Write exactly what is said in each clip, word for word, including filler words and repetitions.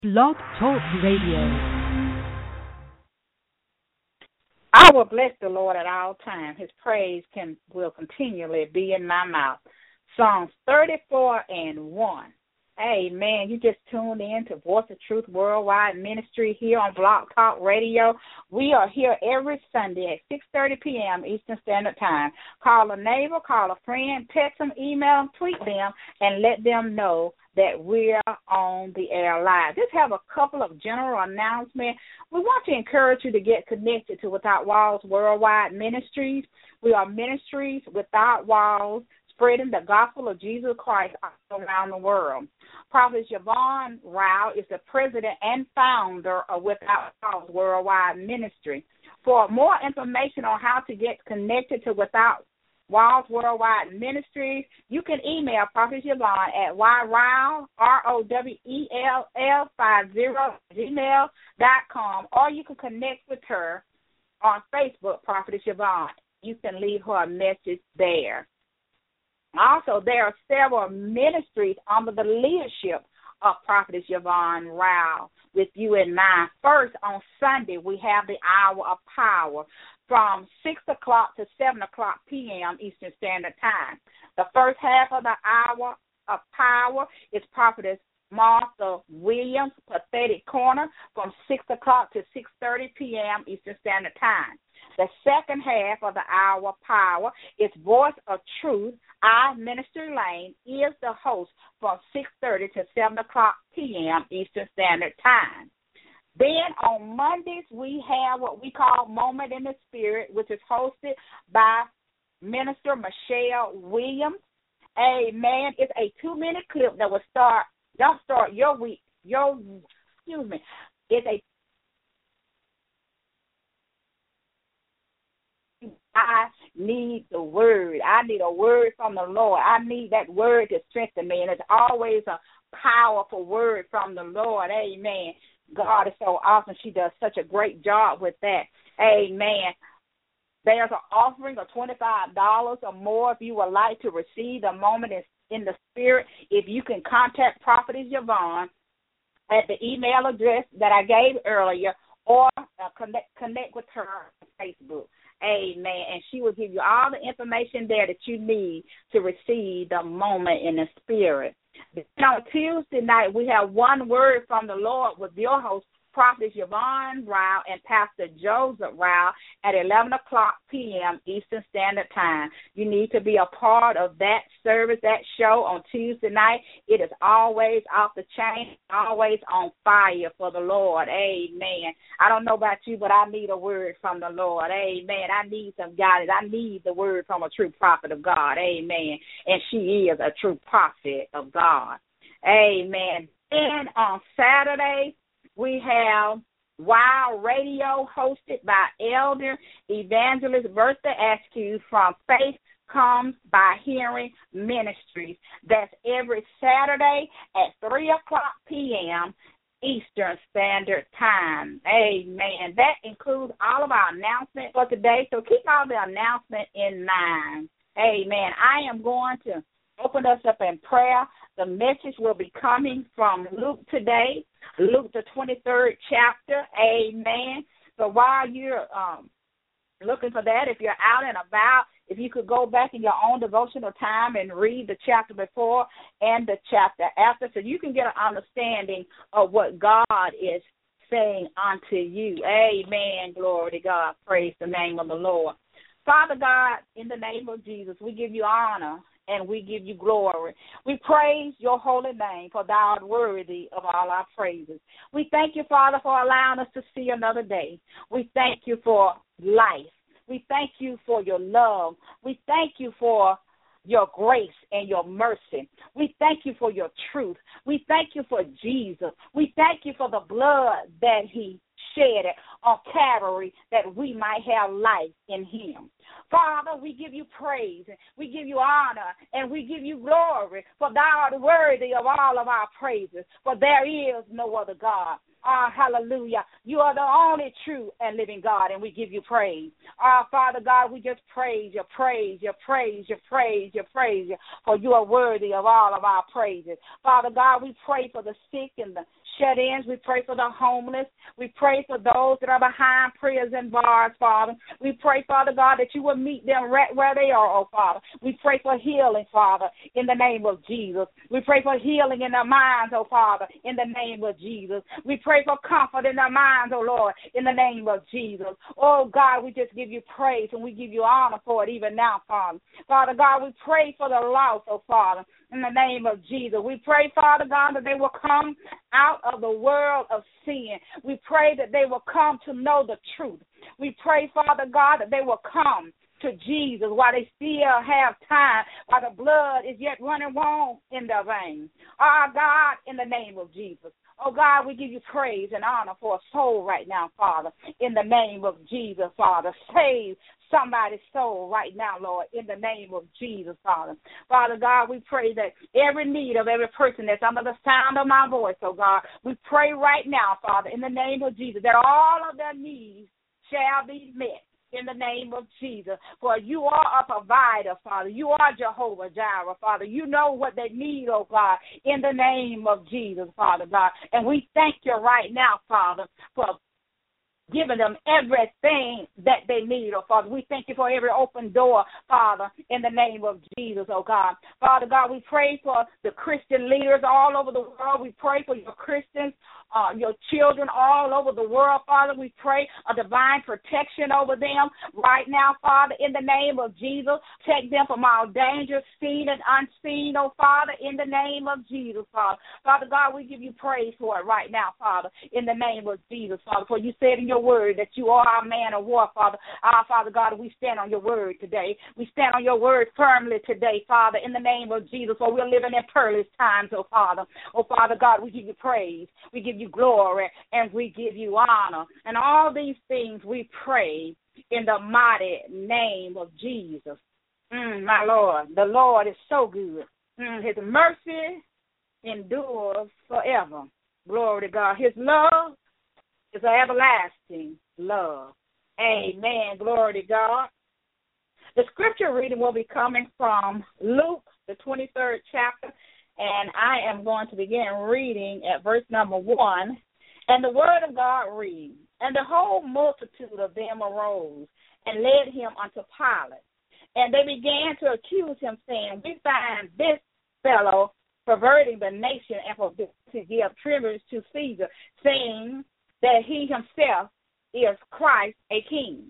Blog Talk Radio. I will bless the Lord at all times. His praise can will continually be in my mouth. Psalms thirty-four and one. Amen. You just tuned in to Voice of Truth Worldwide Ministry here on Blog Talk Radio. We are here every Sunday at six thirty p.m. Eastern Standard Time. Call a neighbor, call a friend, text them, email them, tweet them, and let them know that we're on the air live. Just have a couple of general announcements. We want to encourage you to get connected to Without Walls Worldwide Ministries. We are ministries without walls, spreading the gospel of Jesus Christ all around the world. Prophet Yvonne Rao is the president and founder of Without Walls Worldwide Ministry. For more information on how to get connected to Without Walls Worldwide Ministries, you can email Prophet Yvonne at yrowell, R O W E L L fifty, gmail dot com, or you can connect with her on Facebook, Prophet Yvonne. You can leave her a message there. Also, there are several ministries under the leadership of Prophetess Yvonne Rao with you in mind. First, on Sunday, we have the Hour of Power from six o'clock to seven o'clock p.m. Eastern Standard Time. The first half of the Hour of Power is Prophetess Martha Williams' Pathetic Corner from six o'clock to six thirty p.m. Eastern Standard Time. The second half of the Hour of Power is Voice of Truth. I, Minister Lane, is the host from six thirty to seven o'clock p.m. Eastern Standard Time. Then on Mondays, we have what we call Moment in the Spirit, which is hosted by Minister Michelle Williams. Amen. It's a two-minute clip that will start, don't start your week, your, excuse me, it's a I need the word. I need a word from the Lord. I need that word to strengthen me, and it's always a powerful word from the Lord. Amen. God is so awesome. She does such a great job with that. Amen. There's an offering of twenty-five dollars or more if you would like to receive the moment in the spirit. If you can contact Prophetess Yvonne at the email address that I gave earlier, or uh, connect, connect with her on Facebook. Amen. And she will give you all the information there that you need to receive the moment in the spirit. Then on Tuesday night, we have One Word from the Lord with your host, Prophet Yvonne Rao and Pastor Joseph Rao at eleven o'clock p.m. Eastern Standard Time. You need to be a part of that service, that show on Tuesday night. It is always off the chain, always on fire for the Lord. Amen. I don't know about you, but I need a word from the Lord. Amen. I need some guidance. I need the word from a true prophet of God. Amen. And she is a true prophet of God. Amen. Then on Saturday, we have Wild Radio hosted by Elder Evangelist Bertha Askew from Faith Comes by Hearing Ministries. That's every Saturday at three o'clock p.m. Eastern Standard Time. Amen. That includes all of our announcements for today, so keep all the announcements in mind. Amen. I am going to open us up in prayer. The message will be coming from Luke today, Luke the twenty-third chapter. Amen. So while you're um, looking for that, if you're out and about, if you could go back in your own devotional time and read the chapter before and the chapter after, so you can get an understanding of what God is saying unto you. Amen. Glory to God. Praise the name of the Lord. Father God, in the name of Jesus, we give you honor and we give you glory. We praise your holy name, for thou art worthy of all our praises. We thank you, Father, for allowing us to see another day. We thank you for life. We thank you for your love. We thank you for your grace and your mercy. We thank you for your truth. We thank you for Jesus. We thank you for the blood that he shed on Calvary that we might have life in him. Father, we give you praise, we give you honor, and we give you glory, for thou art worthy of all of our praises, for there is no other God. Ah, hallelujah. You are the only true and living God, and we give you praise. Ah, Father God, we just praise you, praise you, praise you, praise you, praise you, for you are worthy of all of our praises. Father God, we pray for the sick and the shut-ins. We pray for the homeless. We pray for those that are behind prison bars, Father. We pray, Father God, that you will meet them right where they are, oh Father. We pray for healing, Father, in the name of Jesus. We pray for healing in their minds, oh Father, in the name of Jesus. We pray for comfort in their minds, oh Lord, in the name of Jesus. Oh God, we just give you praise and we give you honor for it even now, Father. Father God, we pray for the lost, oh Father, in the name of Jesus. We pray, Father God, that they will come out of the world of sin. We pray that they will come to know the truth. We pray, Father God, that they will come to Jesus while they still have time, while the blood is yet running warm in their veins. Oh, God, in the name of Jesus. Oh, God, we give you praise and honor for a soul right now, Father, in the name of Jesus, Father. Save somebody's soul right now, Lord, in the name of Jesus, Father. Father God, we pray that every need of every person that's under the sound of my voice, oh God, we pray right now, Father, in the name of Jesus, that all of their needs shall be met. In the name of Jesus, for you are a provider, Father. You are Jehovah Jireh, Father. You know what they need, oh God, in the name of Jesus, Father God. And we thank you right now, Father, for giving them everything that they need, oh Father. We thank you for every open door, Father, in the name of Jesus, oh God. Father God, we pray for the Christian leaders all over the world. We pray for your Christians, uh, your children all over the world, Father. We pray a divine protection over them right now, Father, in the name of Jesus. Take them from all danger, seen and unseen, oh Father, in the name of Jesus, Father. Father God, we give you praise for it right now, Father, in the name of Jesus, Father. For you said in your word that you are our man of war, Father. Our Father God, we stand on your word today. We stand on your word firmly today, Father, in the name of Jesus, for we're living in perilous times, oh Father. Oh Father God, we give you praise. We give you glory, and we give you honor. And all these things we pray in the mighty name of Jesus. Mm, my Lord, the Lord is so good. Mm, his mercy endures forever. Glory to God. His love is an everlasting love. Amen. Glory to God. The scripture reading will be coming from Luke, the twenty-third chapter, and I am going to begin reading at verse number one. And the word of God reads, and the whole multitude of them arose and led him unto Pilate. And they began to accuse him, saying, we find this fellow perverting the nation and forbidding to give tribute to Caesar, saying that he himself is Christ, a king.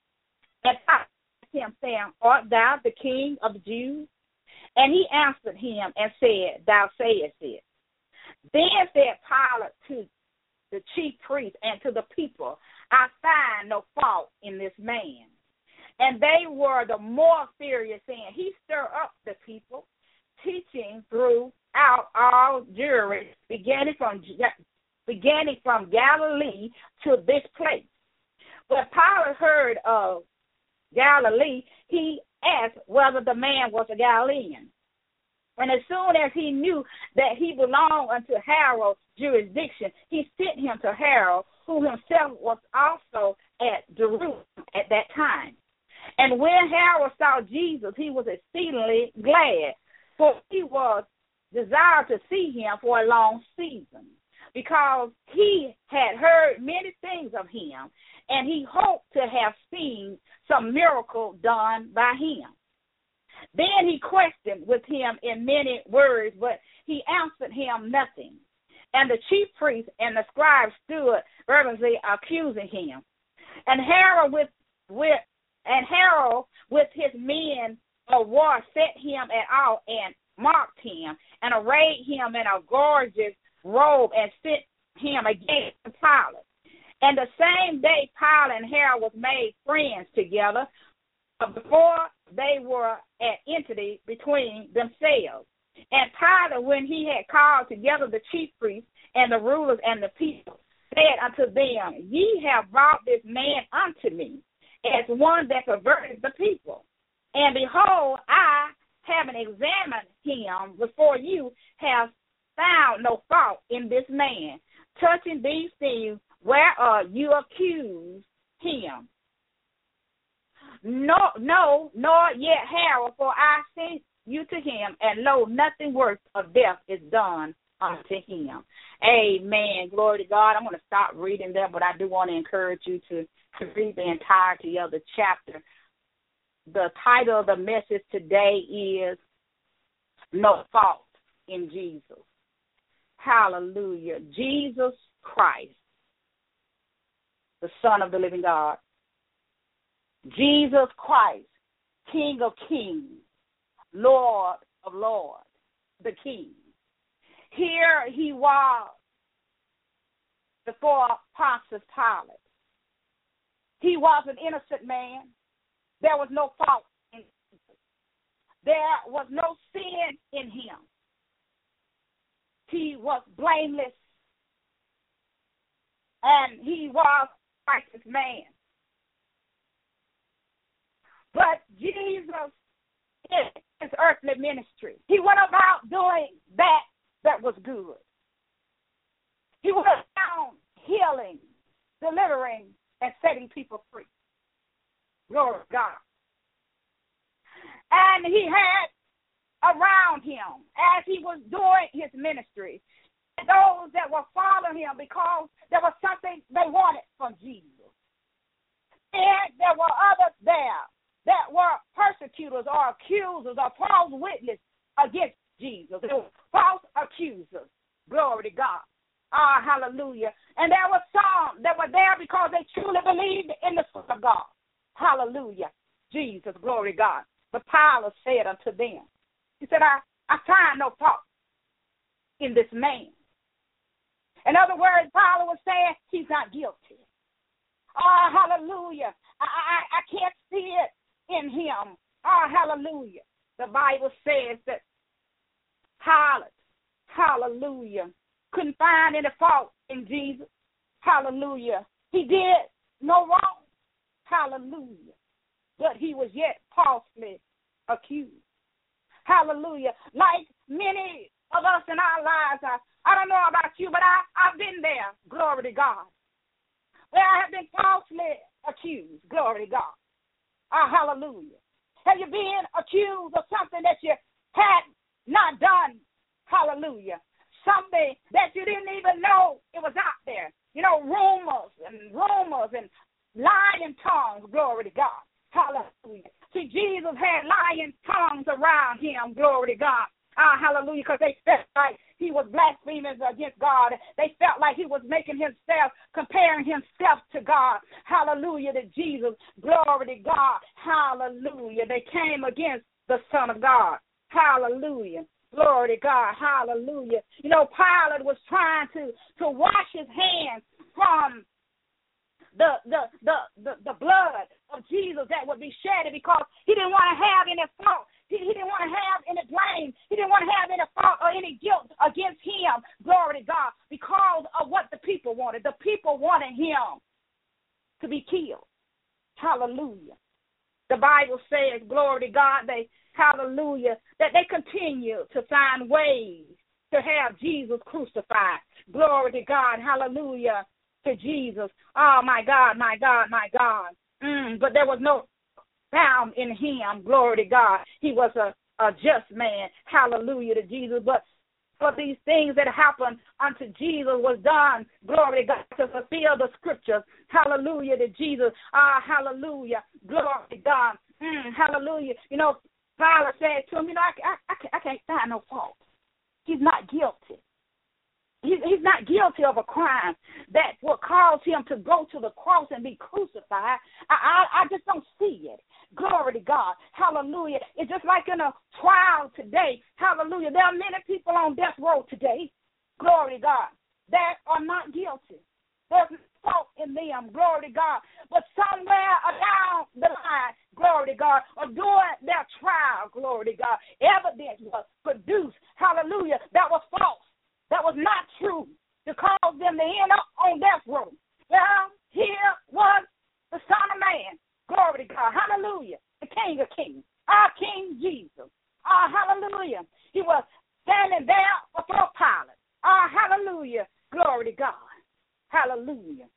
And Pilate asked him, saying, art thou the king of the Jews? And he answered him and said, thou sayest it. Then said Pilate to the chief priests and to the people, I find no fault in this man. And they were the more furious, saying, he stirred up the people, teaching throughout all Jewry, beginning from beginning from Galilee to this place. When Pilate heard of Galilee, he asked whether the man was a Galilean. And as soon as he knew that he belonged unto Herod's jurisdiction, he sent him to Herod, who himself was also at Jerusalem at that time. And when Herod saw Jesus, he was exceedingly glad, for he was desired to see him for a long season, because he had heard many things of him, and he hoped to have seen some miracle done by him. Then he questioned with him in many words, but he answered him nothing. And the chief priests and the scribes stood reverently accusing him. And Herod with with and Herod with his men of war set him at all and marked him and arrayed him in a gorgeous robe and sent him again to Pilate. And the same day Pilate and Herod was made friends together, but before they were at enmity between themselves. And Pilate, when he had called together the chief priests and the rulers and the people, said unto them, ye have brought this man unto me as one that perverted the people. And behold, I, having examined him before you, have found no fault in this man. Touching these things, whereof you accuse him. No, no, nor yet Herod, for I sent you to him, and lo, nothing worse of death is done unto him. Amen. Glory to God. I'm going to stop reading there, but I do want to encourage you to, to read the entirety of the chapter. The title of the message today is No Fault in Jesus. Hallelujah. Jesus Christ, the Son of the living God. Jesus Christ, King of kings, Lord of lords, the King. Here he was before Pontius Pilate. He was an innocent man. There was no fault in him. There was no sin in him. He was blameless, and he was a righteous man. But Jesus, in his earthly ministry, he went about doing that that was good. He went around healing, delivering, and setting people free. Glory to God. And he had around him, as he was doing his ministry, those that were following him because there was something they wanted from Jesus. And there were others there that were persecutors or accusers or false witnesses against Jesus. They were false accusers. Glory to God. Ah, hallelujah. And there were some that were there because they truly believed in the Son of God. Hallelujah. Jesus, glory to God. But Pilate said unto them, he said, I, I find no fault in this man. In other words, Pilate was saying he's not guilty. Oh, hallelujah. I, I, I can't see it in him. Oh, hallelujah. The Bible says that Pilate, hallelujah, couldn't find any fault in Jesus. Hallelujah. He did no wrong. Hallelujah. But he was yet falsely accused. Hallelujah. Like many of us in our lives, I, I don't know about you, but I, I've been there. Glory to God. Where I have been falsely accused. Glory to God. Ah, hallelujah. Have you been accused of something that you had not done? Hallelujah. Something that you didn't even know it was out there. You know, rumors and rumors and lying tongues. Glory to God. Hallelujah. See, Jesus had lying tongues around him. Glory to God. Ah, hallelujah, because they felt like he was blaspheming against God. They felt like he was making himself, comparing himself to God. Hallelujah to Jesus. Glory to God. Hallelujah. They came against the Son of God. Hallelujah. Glory to God. Hallelujah. You know, Pilate was trying to, to wash his hands from the, the, the, the, the blood of Jesus that would be shed because he didn't want to have any fault. He, he didn't want to have any blame. He didn't want to have any fault or any guilt against him. Glory to God. Because of what the people wanted. The people wanted him to be killed. Hallelujah. The Bible says, glory to God, they, hallelujah, that they continue to find ways to have Jesus crucified. Glory to God. Hallelujah to Jesus. Oh, my God, my God, my God. Mm, but there was no found in him. Glory to God. He was a, a just man. Hallelujah to Jesus. But for these things that happened unto Jesus was done, glory to God, to fulfill the scriptures. Hallelujah to Jesus. Ah, hallelujah. Glory to God. Mm, hallelujah. You know, Pilate said to him, you know, I, I, I, can't, I can't find no fault. He's not guilty. He's, he's not guilty of a crime that will cause him to go to the cross and be crucified. I, I, I just don't see it. Glory to God. Hallelujah. It's just like in a trial today. Hallelujah. There are many people on death row today. Glory to God. That are not guilty. There's no fault in them. Glory to God. But somewhere down the line, glory to God, or during their trial, glory to God, evidence was produced. Hallelujah. That was false. That was not true to cause them to end up on death row. Well, here was the Son of Man. Glory to God. Hallelujah. The King of Kings. Our King Jesus. Ah, hallelujah. He was standing there before Pilate. Ah, hallelujah. Glory to God. Hallelujah.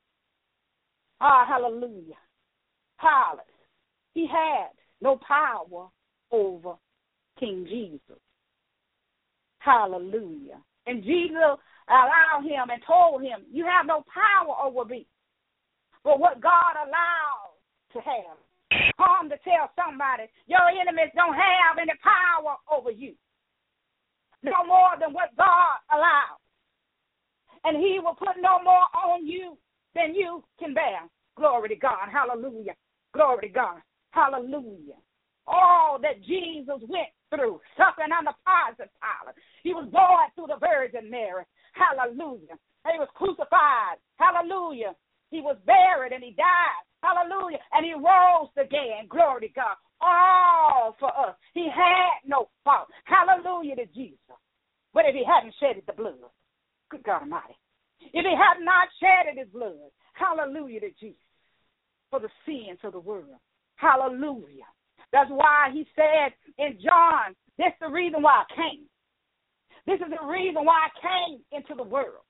Ah, hallelujah. Pilate. He had no power over King Jesus. Hallelujah. And Jesus allowed him and told him, you have no power over me. But what God allows to have. Come to tell somebody, your enemies don't have any power over you. No more than what God allows. And he will put no more on you than you can bear. Glory to God. Hallelujah. Glory to God. Hallelujah. All that Jesus went through, suffering on the Pontius Pilate. He was born through the Virgin Mary. Hallelujah. And he was crucified. Hallelujah. He was buried and he died. Hallelujah. And he rose again. Glory to God. All for us. He had no fault. Hallelujah to Jesus. But if he hadn't shedded the blood, good God Almighty, if he had not shedded his blood, hallelujah to Jesus, for the sins of the world. Hallelujah. That's why he said in John, this is the reason why I came. This is the reason why I came into the world.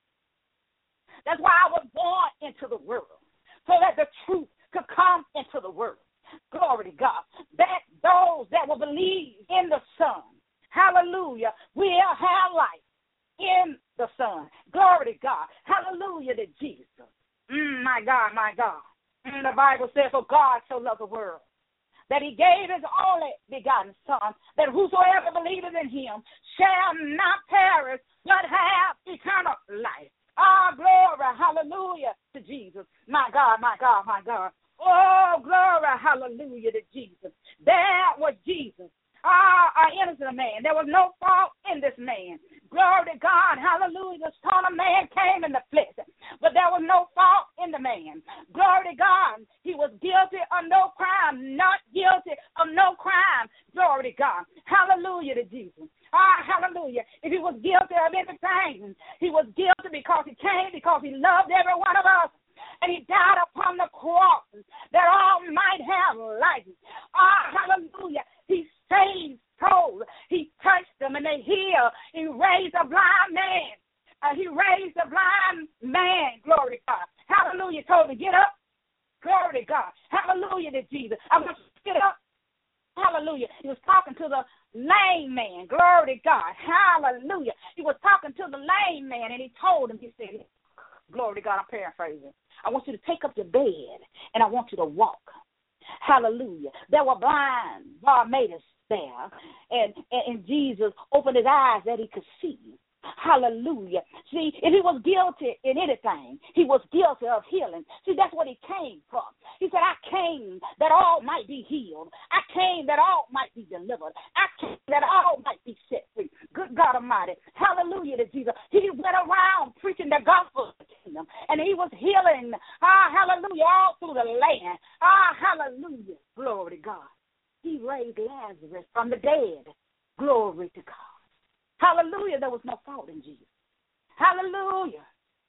That's why I was born into the world, so that the truth could come into the world. Glory to God. That those that will believe in the Son, hallelujah, will have life in the Son. Glory to God. Hallelujah to Jesus. Mm, my God, my God. And the Bible says, for God so loved the world, that he gave his only begotten Son, that whosoever believeth in him shall not perish, but have eternal life. Ah, glory, hallelujah to Jesus. My God, my God, my God. Oh, glory, hallelujah to Jesus. There was Jesus. Ah, an innocent man. There was no fault in this man. Glory to God, hallelujah. The Son of Man came in the flesh, but there was no fault in the man. Glory to God. He was guilty of no crime, not guilty of no crime. Glory to God. Hallelujah to Jesus. Ah, hallelujah. If he was guilty of anything, he was guilty because he came, because he loved every one of us. And he died upon the cross that all might have life. Ah, hallelujah. He saved souls. He touched them and they healed. He raised a blind man. Uh, he raised a blind man. Glory to God. Hallelujah. Told him to get up. Glory to God. Hallelujah to Jesus. I want you to get up. Hallelujah. He was talking to the lame man. Glory to God. Hallelujah. He was talking to the lame man and he told him, he said, glory to God, I'm paraphrasing. I want you to take up your bed and I want you to walk. Hallelujah. There were blind Bartimaeus there, and, and, and Jesus opened his eyes that he could see. Hallelujah. See, if he was guilty in anything, he was guilty of healing. See, that's what he came from. He said, I came that all might be healed. I came that all might be delivered. I came that all might be set free. Good God Almighty. Hallelujah to Jesus. He went around preaching the gospel of the kingdom, and he was healing, ah, hallelujah, all through the land. Ah, hallelujah. Glory to God. He raised Lazarus from the dead. Glory to God. Hallelujah, there was no fault in Jesus. Hallelujah.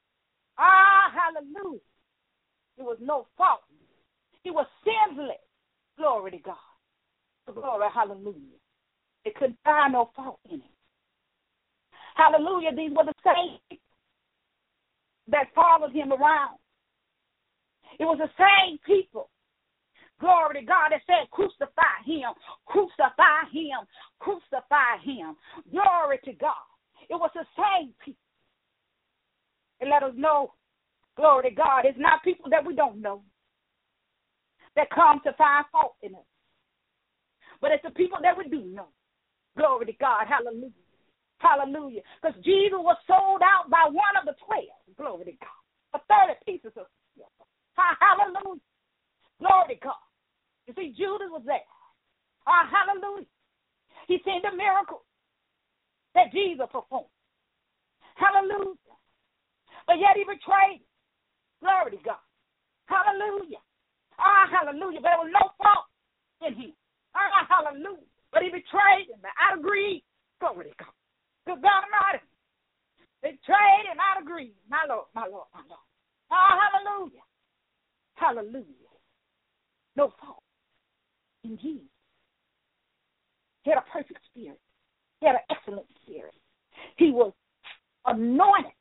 Ah, hallelujah. There was no fault. He was sinless. Glory to God. Glory, hallelujah. They couldn't find no fault in him. Hallelujah, these were the same people that followed him around. It was the same people. Glory to God that said, crucify him, crucify him, crucify him. Glory to God. It was the same people. And let us know, glory to God, it's not people that we don't know that come to find fault in us. But it's the people that we do know. Glory to God. Hallelujah. Hallelujah. Because Jesus was sold out by one of the twelve. Glory to God. For thirty pieces of silver. Hallelujah. Glory to God. You see, Judas was there. Ah, hallelujah. He seen the miracle that Jesus performed. Hallelujah. But yet he betrayed. Glory to God. Hallelujah. Ah, hallelujah. But there was no fault in him. Ah, hallelujah. But he betrayed him out of greed. Glory to God. Good God Almighty. Betrayed him out of greed. My Lord, my Lord, my Lord. Ah, hallelujah. Hallelujah. No fault in Jesus. He had a perfect spirit. He had an excellent spirit. He was anointed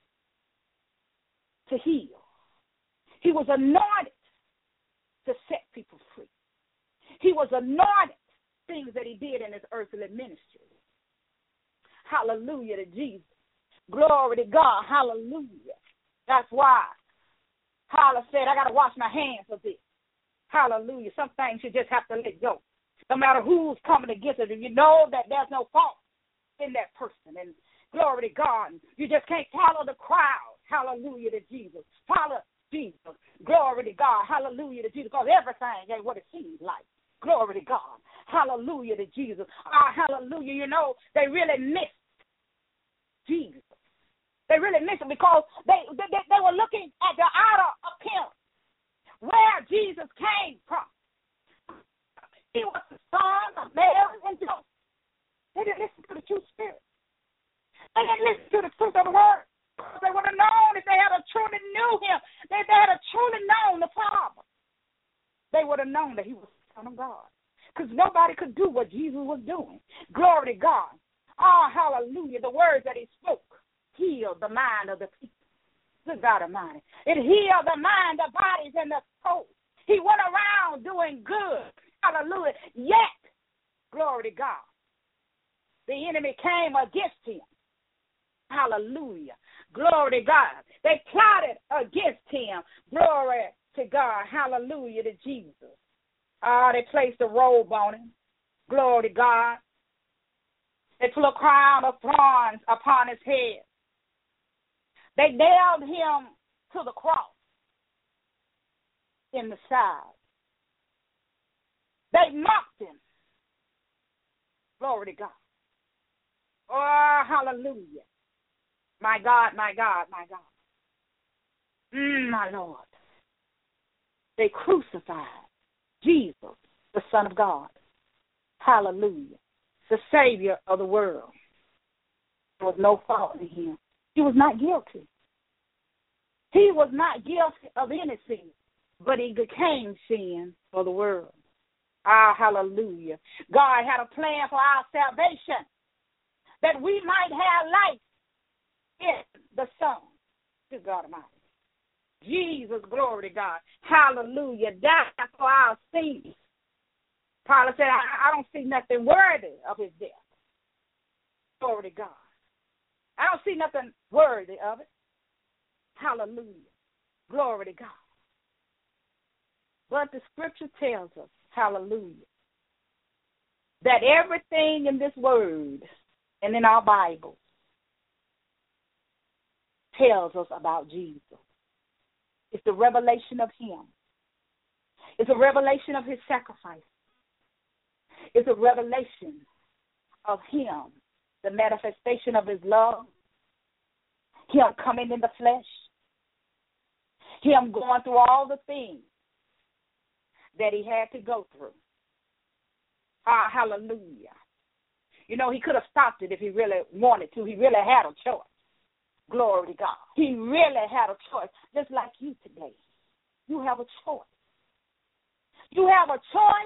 to heal. He was anointed to set people free. He was anointed things that he did in his earthly ministry. Hallelujah to Jesus. Glory to God. Hallelujah. That's why Paul said, I got to wash my hands of this. Hallelujah. Some things you just have to let go. No matter who's coming against it, you know that there's no fault in that person. And glory to God. You just can't follow the crowd. Hallelujah to Jesus. Follow Jesus. Glory to God. Hallelujah to Jesus. Because everything ain't what it seems like. Glory to God. Hallelujah to Jesus. Ah, hallelujah. You know, they really missed Jesus. They really missed him because they, they, they were looking at the outer appearance, where Jesus came from. He was the son of Mary and Joseph. They didn't listen to the true spirit. They didn't listen to the truth of the word. They would have known if they had a truly knew him, if they had a truly known the Father, they would have known that he was the Son of God. Because nobody could do what Jesus was doing. Glory to God. Oh, hallelujah. The words that he spoke healed the mind of the people. Good God Almighty. It healed the mind, the bodies, and the soul. He went around doing good. Hallelujah. Yet, glory to God, the enemy came against him. Hallelujah. Glory to God. They plotted against him. Glory to God. Hallelujah to Jesus. Ah, uh, they placed a robe on him. Glory to God. They put a crown of thorns upon his head. They nailed him to the cross in the side. They mocked him. Glory to God. Oh, hallelujah. My God, my God, my God. Mm, my Lord. They crucified Jesus, the Son of God. Hallelujah. The Savior of the world. There was no fault in him. He was not guilty. He was not guilty of any sin, but he became sin for the world. Ah, hallelujah. God had a plan for our salvation, that we might have life in the Son. To God Almighty. Jesus, glory to God. Hallelujah. Died for our sins. Paul said, I, I don't see nothing worthy of his death. Glory to God. I don't see nothing worthy of it. Hallelujah. Glory to God. But the scripture tells us, hallelujah, that everything in this word and in our Bible tells us about Jesus. It's the revelation of him. It's a revelation of his sacrifice. It's a revelation of him, the manifestation of his love, him coming in the flesh, him going through all the things that he had to go through. Ah, hallelujah. You know, he could have stopped it if he really wanted to. He really had a choice. Glory to God. He really had a choice, just like you today. You have a choice. You have a choice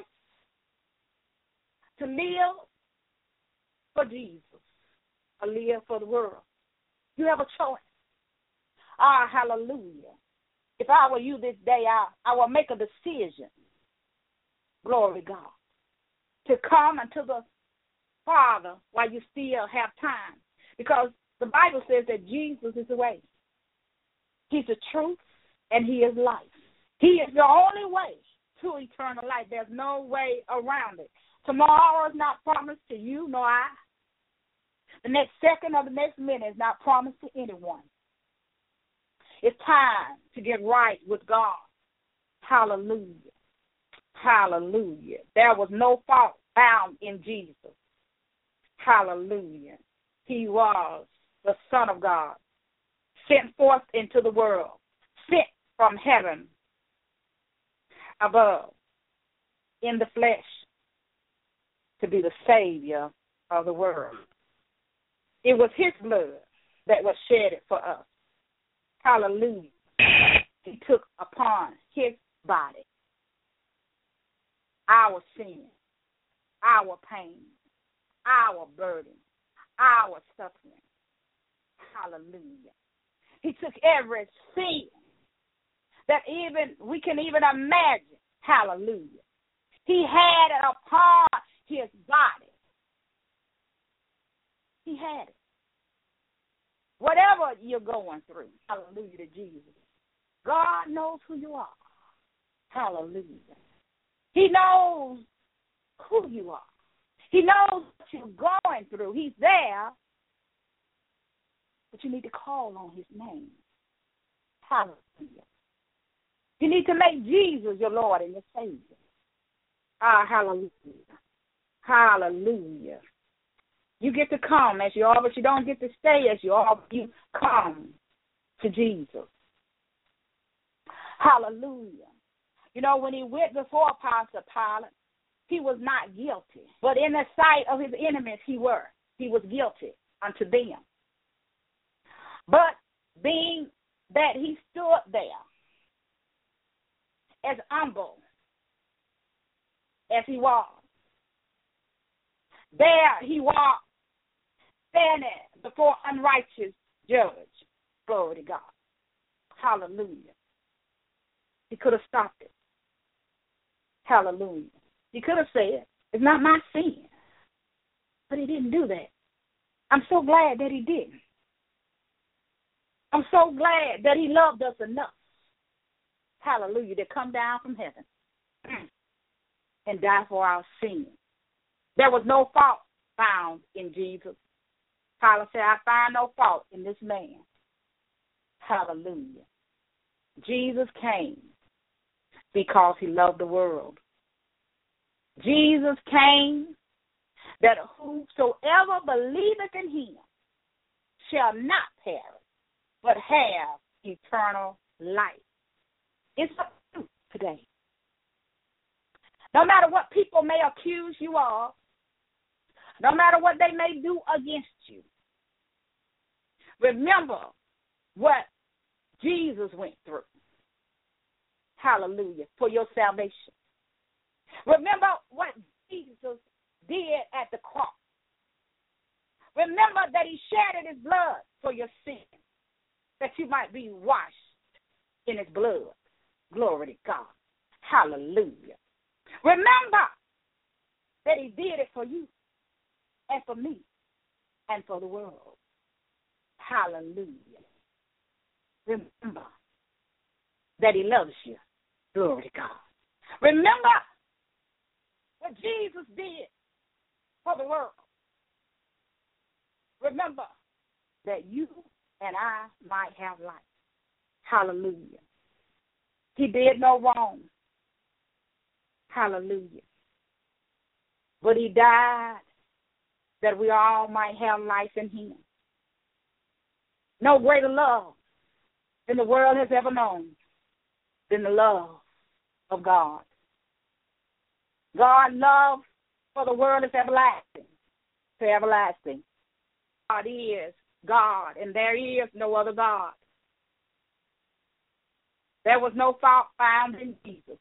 to live for Jesus or live for the world. You have a choice. Ah, hallelujah. If I were you this day, I, I will make a decision, glory to God, to come unto the Father while you still have time. Because the Bible says that Jesus is the way. He's the truth, and he is life. He is the only way to eternal life. There's no way around it. Tomorrow is not promised to you nor I. The next second or the next minute is not promised to anyone. It's time to get right with God. Hallelujah. Hallelujah. There was no fault found in Jesus. Hallelujah. He was the Son of God, sent forth into the world, sent from heaven above in the flesh to be the Savior of the world. It was his blood that was shed for us. Hallelujah. He took upon his body our sin, our pain, our burden, our suffering. Hallelujah. He took every sin that even we can even imagine. Hallelujah. He had it upon his body. He had it. whatever you're going through. Hallelujah to Jesus. God knows who you are. Hallelujah. He knows who you are. He knows what you're going through. He's there, but you need to call on his name. Hallelujah. You need to make Jesus your Lord and your Savior. Ah, hallelujah. Hallelujah. You get to come as you are, but you don't get to stay as you are. You come to Jesus. Hallelujah. You know, when he went before Pontius Pilate, he was not guilty. But in the sight of his enemies, he were. He was guilty unto them. But being that he stood there as humble as he was, there he walked, standing before unrighteous judge. Glory to God. Hallelujah. He could have stopped it. Hallelujah. He could have said, it's not my sin. But he didn't do that. I'm so glad that he didn't. I'm so glad that he loved us enough. Hallelujah. To come down from heaven and die for our sins. There was no fault found in Jesus. Pilate said, I find no fault in this man. Hallelujah. Jesus came because he loved the world. Jesus came that whosoever believeth in him shall not perish, but have eternal life. It's up to you today. No matter what people may accuse you of, no matter what they may do against you, remember what Jesus went through. Hallelujah. For your salvation. Remember what Jesus did at the cross. Remember that he shedded his blood for your sin, that you might be washed in his blood. Glory to God. Hallelujah. Remember that he did it for you and for me and for the world. Hallelujah. Remember that he loves you. Glory to God. Remember what Jesus did for the world. Remember that you and I might have life. Hallelujah. He did no wrong. Hallelujah. But he died that we all might have life in him. No greater love than the world has ever known than the love of God. God's love for the world is everlasting, to everlasting. God is God, and there is no other God. There was no fault found in Jesus,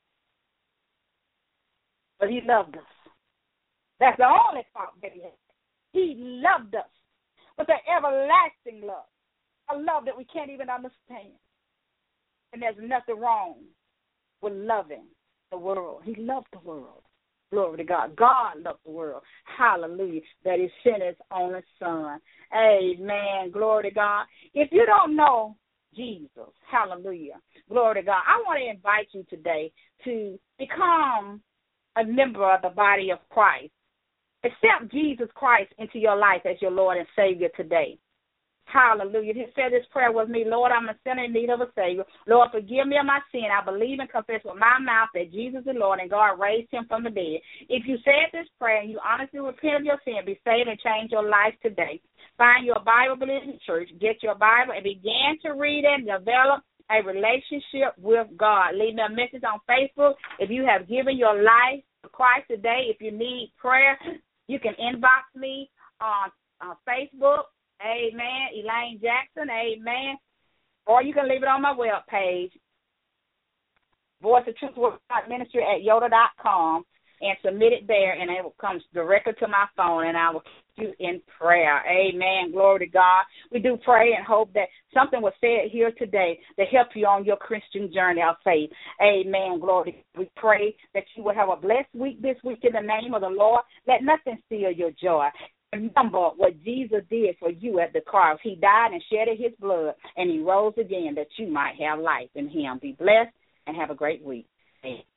but he loved us. That's the only fault that he had. He loved us with an everlasting love, a love that we can't even understand. And there's nothing wrong with loving the world. He loved the world. Glory to God. God loved the world. Hallelujah. That he sent his only son. Amen. Glory to God. If you don't know Jesus, hallelujah. Glory to God. I want to invite you today to become a member of the body of Christ. Accept Jesus Christ into your life as your Lord and Savior today. Hallelujah. He said this prayer with me, Lord, I'm a sinner in need of a Savior. Lord, forgive me of my sin. I believe and confess with my mouth that Jesus is Lord and God raised him from the dead. If you said this prayer and you honestly repent of your sin, be saved and change your life today. Find your Bible-believing church, get your Bible, and begin to read and develop a relationship with God. Leave me a message on Facebook. If you have given your life to Christ today, if you need prayer, you can inbox me on, on Facebook. Amen. Elaine Jackson. Amen. Or you can leave it on my webpage, Voice of Truth Ministry at yoda dot com, and submit it there, and it will come directly to my phone, and I will keep you in prayer. Amen. Glory to God. We do pray and hope that something was said here today to help you on your Christian journey of faith. Amen. Glory. We pray that you will have a blessed week this week in the name of the Lord. Let nothing steal your joy. remember what Jesus did for you at the cross. He died and shedded his blood, and he rose again that you might have life in him. Be blessed and have a great week. Amen.